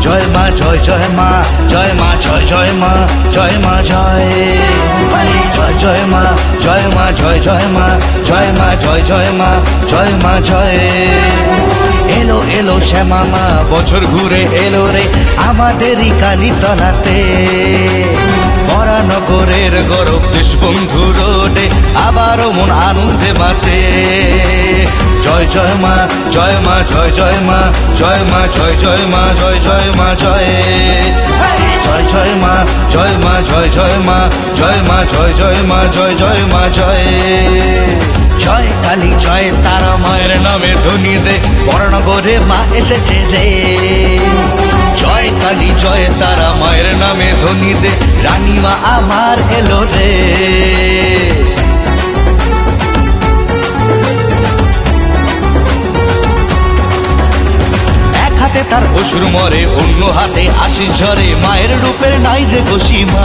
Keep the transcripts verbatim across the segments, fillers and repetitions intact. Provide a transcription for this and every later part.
জয় মা জয় জয় মা জয় মা জয় জয় মা জয় মা জয় জয় জয় মা জয় মা জয় জয় মা জয় মা জয় জয় মা জয় মা জয় এলো এলো শ্যামা মা বছর ঘুরে এলো রে আমাদেরই কালীতলাতে বরানগরের গৌরব দেশবন্ধু রোডে আবারও মন আনন্দে মাতে জয় জয় মা জয় মা জয় জয় মা জয় মা জয় জয় মা জয় জয় মা জয় জয় জয় মা জয় মা জয় জয় মা জয় মা জয় জয় মা জয় জয় মা জয় জয় কালী জয় তারা মায়ের নামে ধ্বনি দে বরানগরে মা এসেছে রে জয় কালী জয় তারা মায়ের নামে ধ্বনি দে রানীমা আমার এলো রে এক হাতে তার অসুর মরে অন্য হাতে আশিস ঝরে মায়ের রূপের নাই যে গসীমা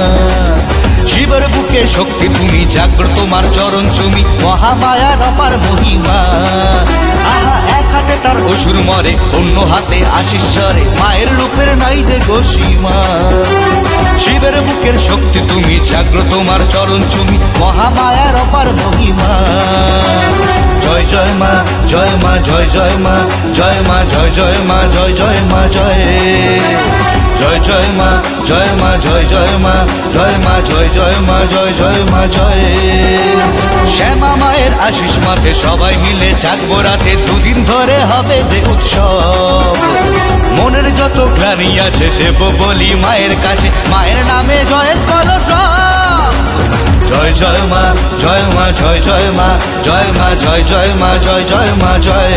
শিবের বুকে শক্তি তুমি জাগ্রত তোমার চরণ চুমি মহামায়ার অপার মহিমা আহা এক হাতে তার অসুর মরে অন্য হাতে আশিস ঝরে মায়ের রূপের নাই যে গসীমা শিবের বুকের শক্তি তুমি জাগ্রত তোমার চরণ চুমি মহামায়ার অপার মহিমা জয় জয় মা জয় মা জয় জয় মা জয় মা জয় জয় মা জয় জয় মা জয় জয় জয় মা জয় মা জয় জয় মা জয় মা জয় জয় মা জয় জয় মা জয় শ্যামা মায়ের আশিস মাঠে সবাই মিলে জাগবো রাতে দুদিন ধরে হবে যে উৎসব মনের যত গ্লানি আছে দেব বলি মায়ের কাছে মায়ের নামে জয়ের কলরব জয় জয় মা জয় মা জয় জয় মা জয় মা জয় জয় মা জয় জয় মা জয়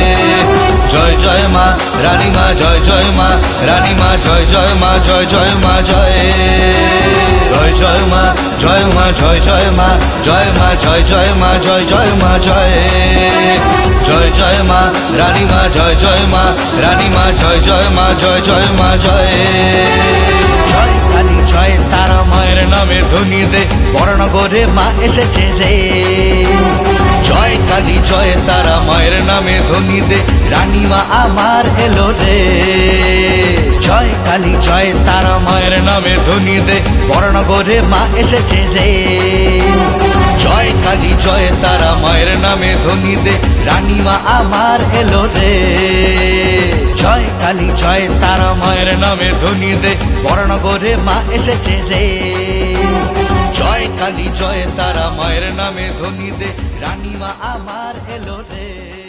জয় জয় মা রানীমা জয় জয় মা রানীমা জয় জয় মা জয় জয় মা জয় জয় জয় মা জয় মা জয় জয় মা জয় মা জয় জয় মা জয় জয় মা জয় জয় জয় মা রানীমা জয় জয় মা রানীমা জয় জয় মা জয় জয় মা জয় জয় কালী জয় তারা মায়ের নামে ধ্বনি দে বরানগরে মা এসেছে রে জয় কালী জয় তারা মায়ের নামে ধ্বনি দে রানীমা আমার এলো রে জয় কালী জয় তারা মায়ের নামে ধ্বনি দে বরানগরে মা এসেছে রে জয় কালী জয় তারা মায়ের নামে ধ্বনি দে রানীমা আমার এলো রে জয় কালী জয় তারা মায়ের নামে ধ্বনি দে বরানগরে মা এসেছে রে জয় কালী জয় তারা মায়ের নামে ধ্বনি দে রানীমা আমার এলো রে।